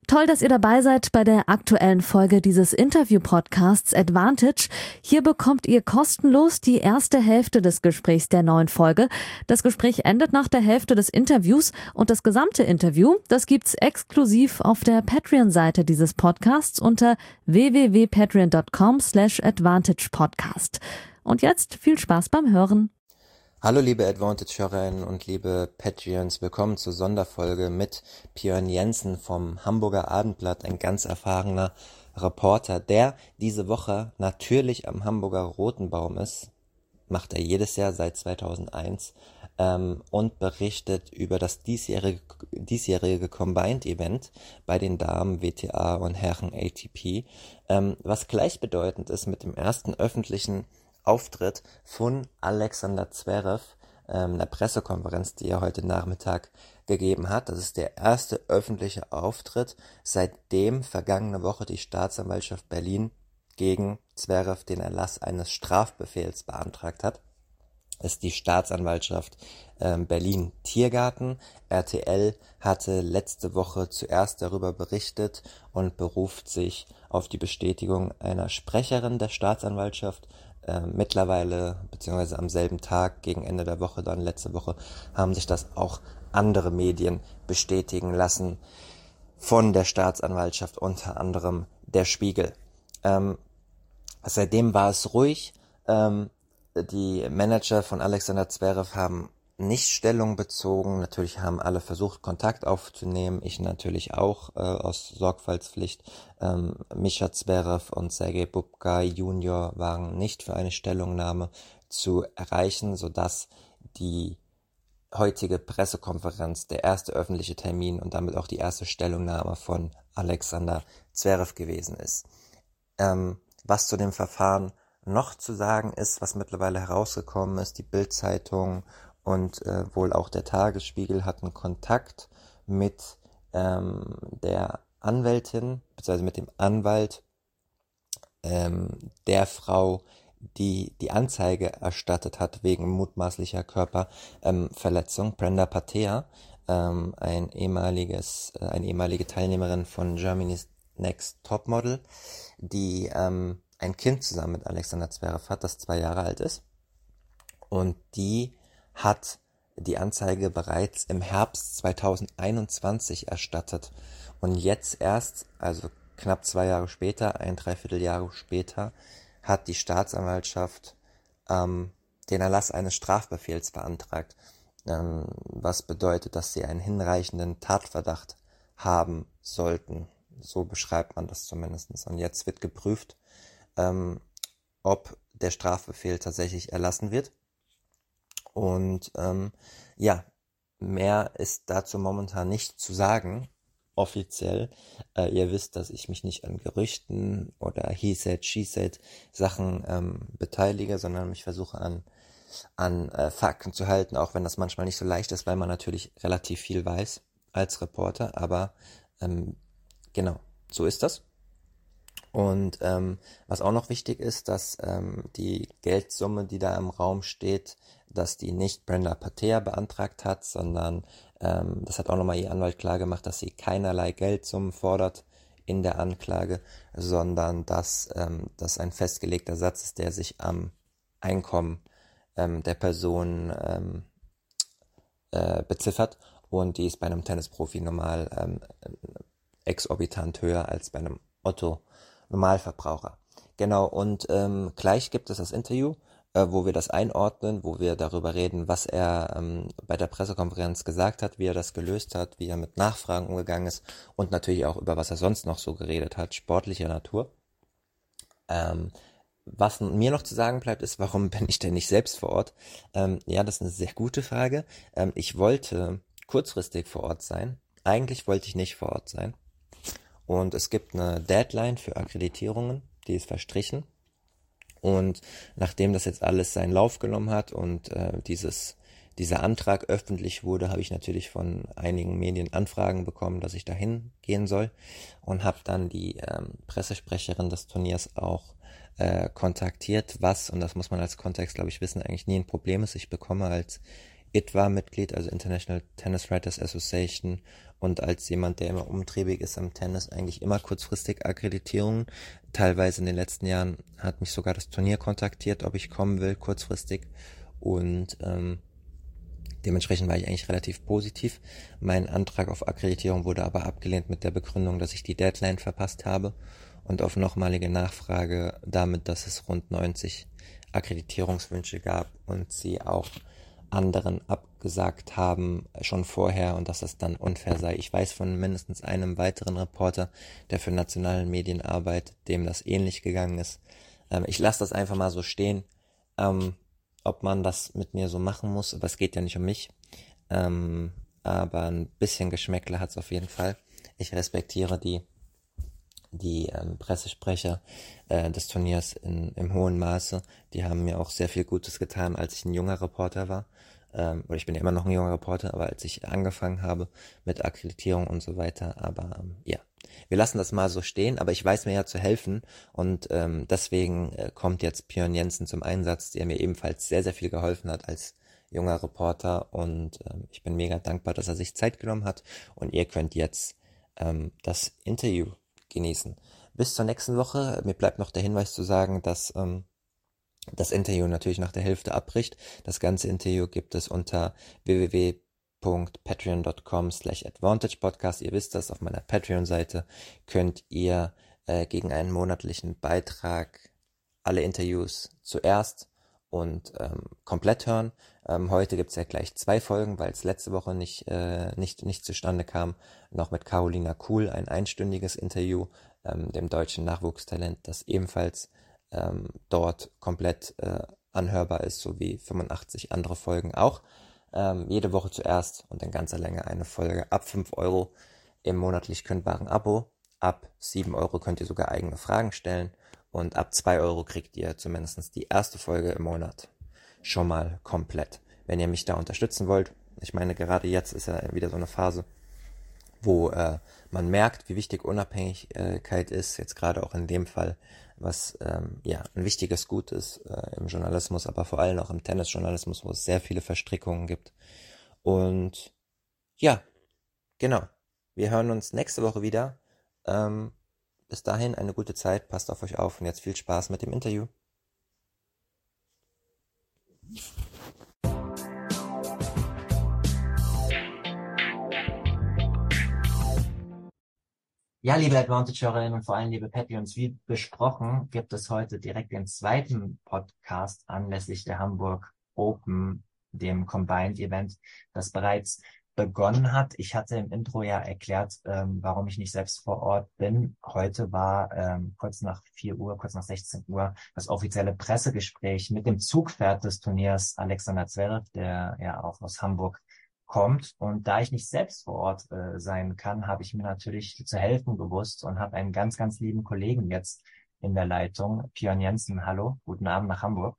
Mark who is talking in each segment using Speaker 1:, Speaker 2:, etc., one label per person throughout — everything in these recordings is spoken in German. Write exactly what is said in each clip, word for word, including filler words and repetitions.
Speaker 1: Toll, dass ihr dabei seid bei der aktuellen Folge dieses Interview-Podcasts Advantage. Hier bekommt ihr kostenlos die erste Hälfte des Gesprächs der neuen Folge. Das Gespräch endet nach der Hälfte des Interviews und das gesamte Interview, das gibt's exklusiv auf der Patreon-Seite dieses Podcasts unter w w w punkt patreon punkt com slash advantage podcast. Und jetzt viel Spaß beim Hören.
Speaker 2: Hallo liebe Advantage-Hörerinnen und liebe Patreons, willkommen zur Sonderfolge mit Björn Jensen vom Hamburger Abendblatt, ein ganz erfahrener Reporter, der diese Woche natürlich am Hamburger Roten Baum ist, macht er jedes Jahr seit zweitausendeins, ähm, und berichtet über das diesjährige, diesjährige Combined-Event bei den Damen W T A und Herren A T P, ähm, was gleichbedeutend ist mit dem ersten öffentlichen Auftritt von Alexander Zverev, ähm, der Pressekonferenz, die er heute Nachmittag gegeben hat. Das ist der erste öffentliche Auftritt, seitdem vergangene Woche die Staatsanwaltschaft Berlin gegen Zverev den Erlass eines Strafbefehls beantragt hat. Das ist die Staatsanwaltschaft ähm, Berlin-Tiergarten. R T L hatte letzte Woche zuerst darüber berichtet und beruft sich auf die Bestätigung einer Sprecherin der Staatsanwaltschaft. Äh, mittlerweile, beziehungsweise am selben Tag, gegen Ende der Woche, dann letzte Woche, haben sich das auch andere Medien bestätigen lassen von der Staatsanwaltschaft, unter anderem der Spiegel. Ähm, seitdem war es ruhig. Ähm, die Manager von Alexander Zverev haben nicht Stellung bezogen. Natürlich haben alle versucht, Kontakt aufzunehmen. Ich natürlich auch, äh, aus Sorgfaltspflicht. Ähm, Mischa Zverev und Sergei Bubka Junior waren nicht für eine Stellungnahme zu erreichen, sodass die heutige Pressekonferenz der erste öffentliche Termin und damit auch die erste Stellungnahme von Alexander Zverev gewesen ist. Ähm, was zu dem Verfahren noch zu sagen ist, was mittlerweile herausgekommen ist, die Bild-Zeitung und äh, wohl auch der Tagesspiegel hatten Kontakt mit ähm, der Anwältin, beziehungsweise mit dem Anwalt ähm, der Frau, die die Anzeige erstattet hat wegen mutmaßlicher Körperverletzung, ähm, Brenda Patea, ähm, ein ehemaliges, äh, eine ehemalige Teilnehmerin von Germany's Next Topmodel, die ähm, ein Kind zusammen mit Alexander Zverev hat, das zwei Jahre alt ist, und die hat die Anzeige bereits im Herbst zweitausendeinundzwanzig erstattet und jetzt erst, also knapp zwei Jahre später, ein Dreivierteljahr später, hat die Staatsanwaltschaft ähm, den Erlass eines Strafbefehls beantragt, ähm, was bedeutet, dass sie einen hinreichenden Tatverdacht haben sollten. So beschreibt man das zumindest. Und jetzt wird geprüft, ähm, ob der Strafbefehl tatsächlich erlassen wird. Und ähm, ja, mehr ist dazu momentan nicht zu sagen, offiziell. Äh, ihr wisst, dass ich mich nicht an Gerüchten oder he said, she said Sachen ähm, beteilige, sondern mich versuche an, an äh, Fakten zu halten, auch wenn das manchmal nicht so leicht ist, weil man natürlich relativ viel weiß als Reporter. Aber ähm, genau, so ist das. Und ähm, was auch noch wichtig ist, dass ähm, die Geldsumme, die da im Raum steht, dass die nicht Brenda Patea beantragt hat, sondern ähm, das hat auch nochmal ihr Anwalt klar gemacht, dass sie keinerlei Geldsummen fordert in der Anklage, sondern dass ähm, das ein festgelegter Satz ist, der sich am Einkommen ähm, der Person ähm, äh, beziffert, und die ist bei einem Tennisprofi normal ähm, exorbitant höher als bei einem Otto Normalverbraucher. Genau, und ähm, gleich gibt es das Interview, äh, wo wir das einordnen, wo wir darüber reden, was er ähm, bei der Pressekonferenz gesagt hat, wie er das gelöst hat, wie er mit Nachfragen umgegangen ist und natürlich auch über was er sonst noch so geredet hat, sportlicher Natur. Ähm, was mir noch zu sagen bleibt, ist, warum bin ich denn nicht selbst vor Ort? Ähm, ja, das ist eine sehr gute Frage. Ähm, ich wollte kurzfristig vor Ort sein. Eigentlich wollte ich nicht vor Ort sein. Und es gibt eine Deadline für Akkreditierungen, die ist verstrichen. Und nachdem das jetzt alles seinen Lauf genommen hat und äh, dieses dieser Antrag öffentlich wurde, habe ich natürlich von einigen Medien Anfragen bekommen, dass ich dahin gehen soll, und habe dann die ähm, Pressesprecherin des Turniers auch äh, kontaktiert, was, und das muss man als Kontext, glaube ich, wissen, eigentlich nie ein Problem ist. Ich bekomme als I T W A-Mitglied, also International Tennis Writers Association, und als jemand, der immer umtriebig ist am Tennis, eigentlich immer kurzfristig Akkreditierungen. Teilweise in den letzten Jahren hat mich sogar das Turnier kontaktiert, ob ich kommen will, kurzfristig. Und ähm, dementsprechend war ich eigentlich relativ positiv. Mein Antrag auf Akkreditierung wurde aber abgelehnt mit der Begründung, dass ich die Deadline verpasst habe, und auf nochmalige Nachfrage damit, dass es rund neunzig Akkreditierungswünsche gab und sie auch anderen abgesagt haben schon vorher und dass das dann unfair sei. Ich weiß von mindestens einem weiteren Reporter, der für nationale Medien arbeitet, dem das ähnlich gegangen ist. Ähm, ich lasse das einfach mal so stehen, ähm, ob man das mit mir so machen muss, aber es geht ja nicht um mich. Ähm, aber ein bisschen Geschmäckle hat es auf jeden Fall. Ich respektiere die die ähm, Pressesprecher äh, des Turniers in, im hohen Maße. Die haben mir auch sehr viel Gutes getan, als ich ein junger Reporter war. Ähm, oder ich bin ja immer noch ein junger Reporter, aber als ich angefangen habe mit Akkreditierung und so weiter. Aber ähm, ja, wir lassen das mal so stehen, aber ich weiß mir ja zu helfen und ähm, deswegen äh, kommt jetzt Björn Jensen zum Einsatz, der mir ebenfalls sehr, sehr viel geholfen hat als junger Reporter, und ähm, ich bin mega dankbar, dass er sich Zeit genommen hat, und ihr könnt jetzt ähm, das Interview genießen. Bis zur nächsten Woche. Mir bleibt noch der Hinweis zu sagen, dass ähm, das Interview natürlich nach der Hälfte abbricht. Das ganze Interview gibt es unter w w w punkt patreon punkt com slash advantage podcast. Ihr wisst das, auf meiner Patreon-Seite könnt ihr äh, gegen einen monatlichen Beitrag alle Interviews zuerst und ähm, komplett hören. Ähm, heute gibt's ja gleich zwei Folgen, weil es letzte Woche nicht, äh, nicht, nicht zustande kam. Noch mit Carolina Kuhl, ein einstündiges Interview, ähm, dem deutschen Nachwuchstalent, das ebenfalls ähm, dort komplett äh, anhörbar ist, sowie fünfundachtzig andere Folgen auch. Ähm, jede Woche zuerst und in ganzer Länge eine Folge ab fünf Euro im monatlich kündbaren Abo. Ab sieben Euro könnt ihr sogar eigene Fragen stellen. Und ab zwei Euro kriegt ihr zumindest die erste Folge im Monat schon mal komplett. Wenn ihr mich da unterstützen wollt, ich meine, gerade jetzt ist ja wieder so eine Phase, wo äh, man merkt, wie wichtig Unabhängigkeit ist, jetzt gerade auch in dem Fall, was ähm, ja ein wichtiges Gut ist äh, im Journalismus, aber vor allem auch im Tennisjournalismus, wo es sehr viele Verstrickungen gibt. Und ja, genau, wir hören uns nächste Woche wieder. Ähm, bis dahin eine gute Zeit, passt auf euch auf und jetzt viel Spaß mit dem Interview. Ja, liebe Advantage-Hörerinnen und vor allem liebe Patreons, wie besprochen, gibt es heute direkt den zweiten Podcast anlässlich der Hamburg Open, dem Combined Event, das bereits begonnen hat. Ich hatte im Intro ja erklärt, ähm, warum ich nicht selbst vor Ort bin. Heute war ähm, kurz nach vier Uhr, kurz nach sechzehn Uhr das offizielle Pressegespräch mit dem Zugpferd des Turniers, Alexander Zverev, der ja auch aus Hamburg kommt. Und da ich nicht selbst vor Ort äh, sein kann, habe ich mir natürlich zu helfen gewusst und habe einen ganz, ganz lieben Kollegen jetzt in der Leitung, Björn Jensen. Hallo, guten Abend nach Hamburg.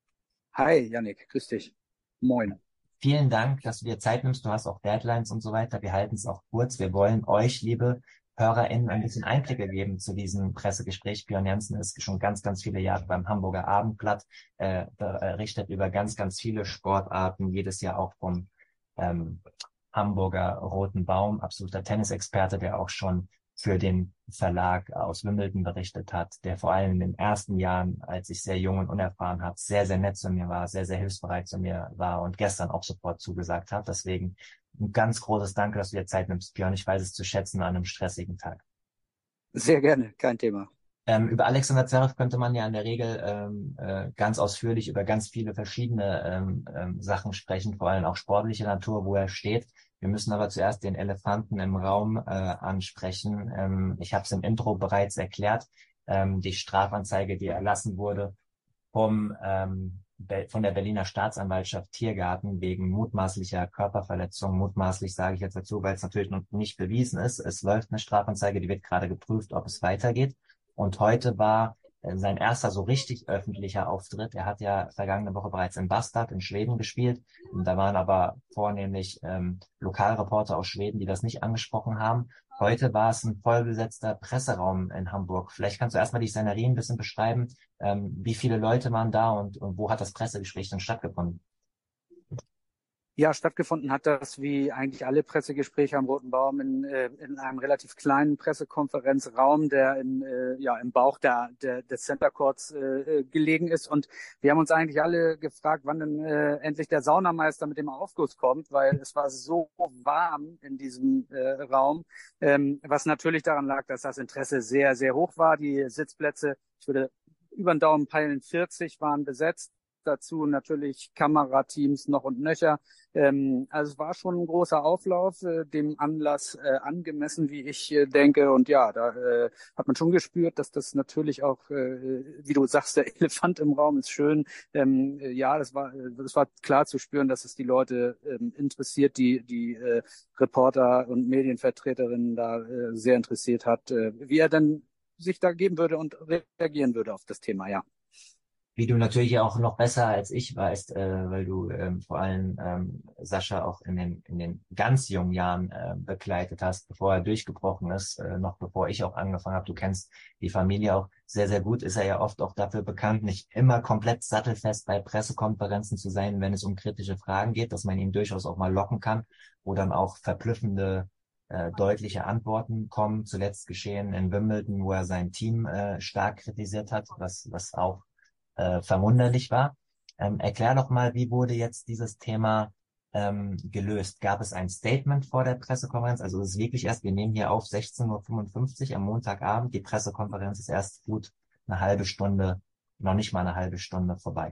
Speaker 3: Hi, Yannick, grüß dich. Moin.
Speaker 2: Vielen Dank, dass du dir Zeit nimmst. Du hast auch Deadlines und so weiter. Wir halten es auch kurz. Wir wollen euch, liebe HörerInnen, ein bisschen Einblicke geben zu diesem Pressegespräch. Björn Jensen ist schon ganz, ganz viele Jahre beim Hamburger Abendblatt, äh, berichtet über ganz, ganz viele Sportarten, jedes Jahr auch vom ähm, Hamburger Roten Baum, absoluter Tennisexperte, der auch schon für den Verlag aus Wimbledon berichtet hat, der vor allem in den ersten Jahren, als ich sehr jung und unerfahren habe, sehr, sehr nett zu mir war, sehr, sehr hilfsbereit zu mir war und gestern auch sofort zugesagt hat. Deswegen ein ganz großes Danke, dass du dir Zeit nimmst, Björn. Ich weiß es zu schätzen an einem stressigen Tag.
Speaker 3: Sehr gerne, kein Thema.
Speaker 2: Ähm, über Alexander Zverev könnte man ja in der Regel ähm, äh, ganz ausführlich über ganz viele verschiedene ähm, ähm, Sachen sprechen, vor allem auch sportliche Natur, wo er steht. Wir müssen aber zuerst den Elefanten im Raum äh, ansprechen. Ähm, ich habe es im Intro bereits erklärt. Ähm, die Strafanzeige, die erlassen wurde vom ähm, von der Berliner Staatsanwaltschaft Tiergarten wegen mutmaßlicher Körperverletzung. Mutmaßlich sage ich jetzt dazu, weil es natürlich noch nicht bewiesen ist. Es läuft eine Strafanzeige, die wird gerade geprüft, ob es weitergeht. Und heute war äh, sein erster so richtig öffentlicher Auftritt. Er hat ja vergangene Woche bereits in Bastard in Schweden gespielt. Und da waren aber vornehmlich ähm, Lokalreporter aus Schweden, die das nicht angesprochen haben. Heute war es ein vollbesetzter Presseraum in Hamburg. Vielleicht kannst du erstmal die Szenerie ein bisschen beschreiben. Ähm, wie viele Leute waren da und, und wo hat das Pressegespräch denn stattgefunden?
Speaker 3: Ja, stattgefunden hat das wie eigentlich alle Pressegespräche am Roten Baum in, äh, in einem relativ kleinen Pressekonferenzraum, der im, äh, ja, im Bauch der, der, des Center Courts äh, gelegen ist. Und wir haben uns eigentlich alle gefragt, wann denn äh, endlich der Saunameister mit dem Aufguss kommt, weil es war so warm in diesem äh, Raum, ähm, was natürlich daran lag, dass das Interesse sehr, sehr hoch war. Die Sitzplätze, ich würde über den Daumen peilen, vierzig waren besetzt. Dazu natürlich Kamerateams noch und nöcher. Ähm, also es war schon ein großer Auflauf, äh, dem Anlass äh, angemessen, wie ich äh, denke. Und ja, da äh, hat man schon gespürt, dass das natürlich auch, äh, wie du sagst, der Elefant im Raum ist schön. Ähm, äh, ja, das war, das war klar zu spüren, dass es die Leute ähm, interessiert, die die äh, Reporter und Medienvertreterinnen da äh, sehr interessiert hat, äh, wie er dann sich da geben würde und reagieren würde auf das Thema, ja.
Speaker 2: Wie du natürlich auch noch besser als ich weißt, äh, weil du ähm, vor allem ähm, Sascha auch in den in den ganz jungen Jahren äh, begleitet hast, bevor er durchgebrochen ist, äh, noch bevor ich auch angefangen habe. Du kennst die Familie auch sehr, sehr gut. Ist er ja oft auch dafür bekannt, nicht immer komplett sattelfest bei Pressekonferenzen zu sein, wenn es um kritische Fragen geht, dass man ihn durchaus auch mal locken kann, wo dann auch verblüffende äh, deutliche Antworten kommen. Zuletzt geschehen in Wimbledon, wo er sein Team äh, stark kritisiert hat, was was auch äh, verwunderlich war. Ähm, erklär doch mal, wie wurde jetzt dieses Thema ähm, gelöst? Gab es ein Statement vor der Pressekonferenz? Also es ist wirklich erst, wir nehmen hier auf sechzehn Uhr fünfundfünfzig am Montagabend. Die Pressekonferenz ist erst gut eine halbe Stunde, noch nicht mal eine halbe Stunde vorbei.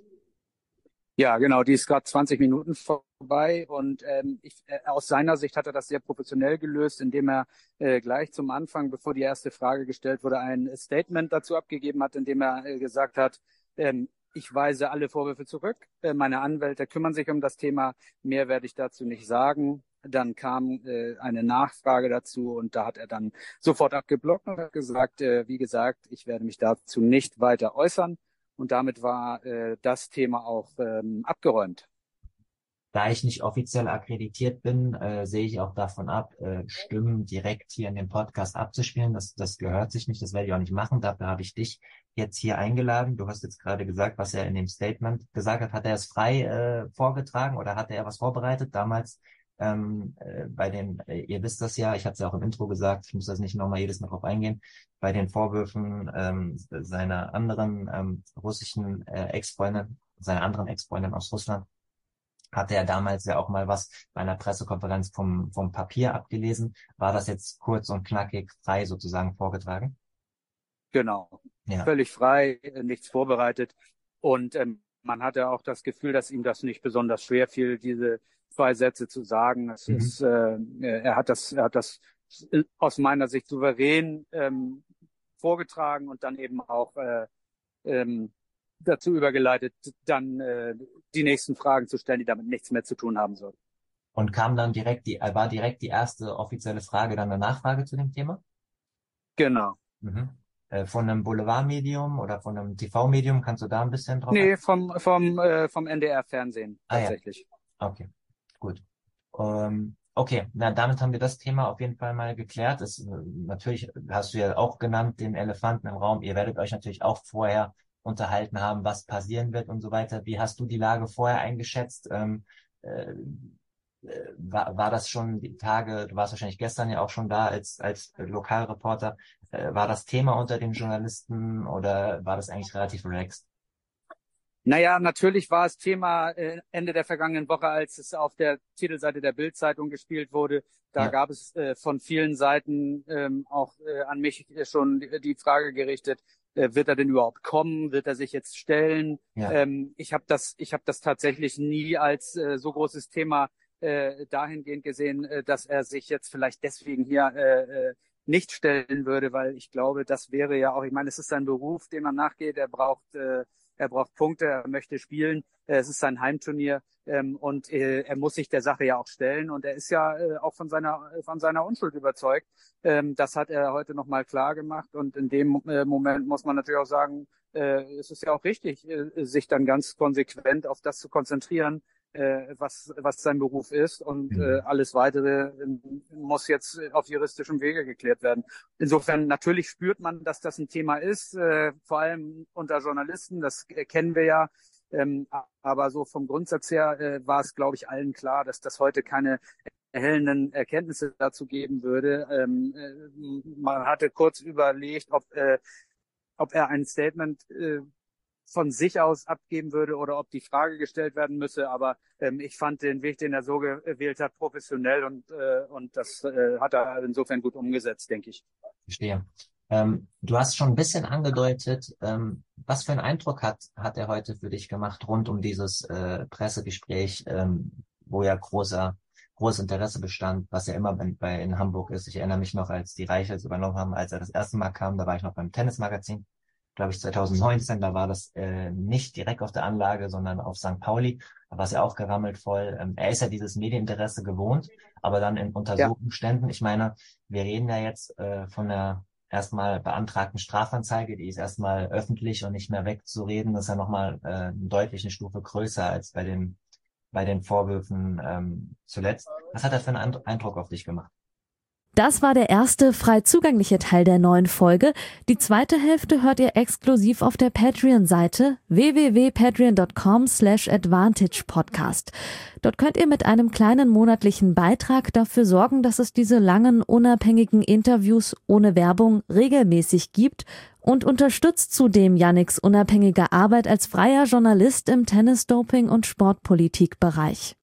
Speaker 3: Ja, genau, die ist gerade zwanzig Minuten vorbei und ähm, ich, äh, aus seiner Sicht hat er das sehr professionell gelöst, indem er äh, gleich zum Anfang, bevor die erste Frage gestellt wurde, ein Statement dazu abgegeben hat, indem er äh, gesagt hat, ähm, ich weise alle Vorwürfe zurück, äh, meine Anwälte kümmern sich um das Thema, mehr werde ich dazu nicht sagen. Dann kam äh, eine Nachfrage dazu und da hat er dann sofort abgeblockt und hat gesagt, äh, wie gesagt, ich werde mich dazu nicht weiter äußern. Und damit war äh, das Thema auch ähm, abgeräumt.
Speaker 2: Da ich nicht offiziell akkreditiert bin, äh, sehe ich auch davon ab, äh, Stimmen direkt hier in dem Podcast abzuspielen. Das, das gehört sich nicht, das werde ich auch nicht machen. Dafür habe ich dich jetzt hier eingeladen. Du hast jetzt gerade gesagt, was er in dem Statement gesagt hat. Hat er es frei äh, vorgetragen oder hatte er was vorbereitet? Damals ähm, äh, bei den, äh, ihr wisst das ja, ich hatte es ja auch im Intro gesagt, ich muss das nicht nochmal jedes Mal drauf eingehen, bei den Vorwürfen ähm, seiner anderen ähm, russischen äh, Ex-Freundin, seiner anderen Ex-Freundin aus Russland, hatte er damals ja auch mal was bei einer Pressekonferenz vom, vom Papier abgelesen. War das jetzt kurz und knackig frei sozusagen vorgetragen?
Speaker 3: Genau,
Speaker 2: Ja.
Speaker 3: völlig frei, äh, nichts vorbereitet. Und ähm, man hatte auch das Gefühl, dass ihm das nicht besonders schwer fiel, diese zwei Sätze zu sagen. Es
Speaker 2: Mhm.
Speaker 3: ist, äh, er hat das, er hat das aus meiner Sicht souverän ähm, vorgetragen und dann eben auch äh, ähm, dazu übergeleitet, dann äh, die nächsten Fragen zu stellen, die damit nichts mehr zu tun haben sollen.
Speaker 2: Und kam dann direkt die, war direkt die erste offizielle Frage dann eine Nachfrage zu dem Thema?
Speaker 3: Genau.
Speaker 2: Mhm. Äh, von einem Boulevardmedium oder von einem T V-Medium, kannst du da ein bisschen drauf
Speaker 3: Nee,
Speaker 2: eingehen?
Speaker 3: vom, vom, äh, vom N D R-Fernsehen
Speaker 2: Ah ja,
Speaker 3: tatsächlich.
Speaker 2: okay, gut. Ähm, okay, na damit haben wir das Thema auf jeden Fall mal geklärt. Es, äh, natürlich hast du ja auch genannt, den Elefanten im Raum. Ihr werdet euch natürlich auch vorher unterhalten haben, was passieren wird und so weiter. Wie hast du die Lage vorher eingeschätzt? Ähm, äh, äh, war, war das schon die Tage, du warst wahrscheinlich gestern ja auch schon da als, als Lokalreporter, äh, war das Thema unter den Journalisten oder war das eigentlich relativ relaxed?
Speaker 3: Naja, natürlich war es Thema äh, Ende der vergangenen Woche, als es auf der Titelseite der Bild-Zeitung gespielt wurde. Da
Speaker 2: Ja,
Speaker 3: gab es äh, von vielen Seiten ähm, auch äh, an mich schon die, die Frage gerichtet, äh, wird er denn überhaupt kommen? Wird er sich jetzt stellen?
Speaker 2: ja.
Speaker 3: Ähm, ich habe das, ich habe das tatsächlich nie als äh, so großes Thema äh, dahingehend gesehen, äh, dass er sich jetzt vielleicht deswegen hier äh, äh, nicht stellen würde, weil ich glaube, das wäre ja auch, ich meine, es ist sein Beruf, dem man nachgeht. Er braucht äh, Er braucht Punkte, er möchte spielen. Äh, Es ist sein Heimturnier ähm, und äh, er muss sich der Sache ja auch stellen. Und er ist ja äh, auch von seiner von seiner Unschuld überzeugt. Ähm, das hat er heute nochmal klar gemacht. Und in dem äh, Moment muss man natürlich auch sagen, äh, es ist ja auch richtig, äh, sich dann ganz konsequent auf das zu konzentrieren, äh, was was sein Beruf ist. Und äh,
Speaker 2: Mhm.
Speaker 3: alles Weitere äh, muss jetzt auf juristischem Wege geklärt werden. Insofern natürlich spürt man, dass das ein Thema ist, äh, vor allem unter Journalisten. Das äh, kennen wir ja. Ähm, aber so vom Grundsatz her äh, war es, glaube ich, allen klar, dass das heute keine erhellenden Erkenntnisse dazu geben würde. Ähm, äh, man hatte kurz überlegt, ob, äh, ob er ein Statement äh, von sich aus abgeben würde oder ob die Frage gestellt werden müsse. Aber ähm, ich fand den Weg, den er so gewählt hat, professionell und, äh, und das äh, hat er insofern gut umgesetzt, denke ich.
Speaker 2: Verstehe. Ähm, du hast schon ein bisschen angedeutet, ähm, was für einen Eindruck hat, hat er heute für dich gemacht rund um dieses äh, Pressegespräch, ähm, wo ja großer, großes Interesse bestand, was ja immer bei, bei in Hamburg ist. Ich erinnere mich noch, als die Reichels übernommen haben, als er das erste Mal kam, da war ich noch beim Tennismagazin, glaube ich zwanzig neunzehn, da war das äh, nicht direkt auf der Anlage, sondern auf Sankt Pauli. Da war es ja auch gerammelt voll. Ähm, er ist ja dieses Medieninteresse gewohnt, aber dann in unter
Speaker 3: Ja.
Speaker 2: so Umständen, ich meine, wir reden ja jetzt äh, von der erstmal beantragten Strafanzeige, die ist erstmal öffentlich und nicht mehr wegzureden. Das ist ja nochmal äh, eine deutliche Stufe größer als bei den bei den Vorwürfen ähm, zuletzt. Was hat das für einen Eindruck auf dich gemacht?
Speaker 1: Das war der erste frei zugängliche Teil der neuen Folge. Die zweite Hälfte hört ihr exklusiv auf der Patreon-Seite w w w punkt patreon punkt com slash advantage podcast. Dort könnt ihr mit einem kleinen monatlichen Beitrag dafür sorgen, dass es diese langen, unabhängigen Interviews ohne Werbung regelmäßig gibt und unterstützt zudem Yannicks unabhängige Arbeit als freier Journalist im Tennis-Doping- und Sportpolitik-Bereich.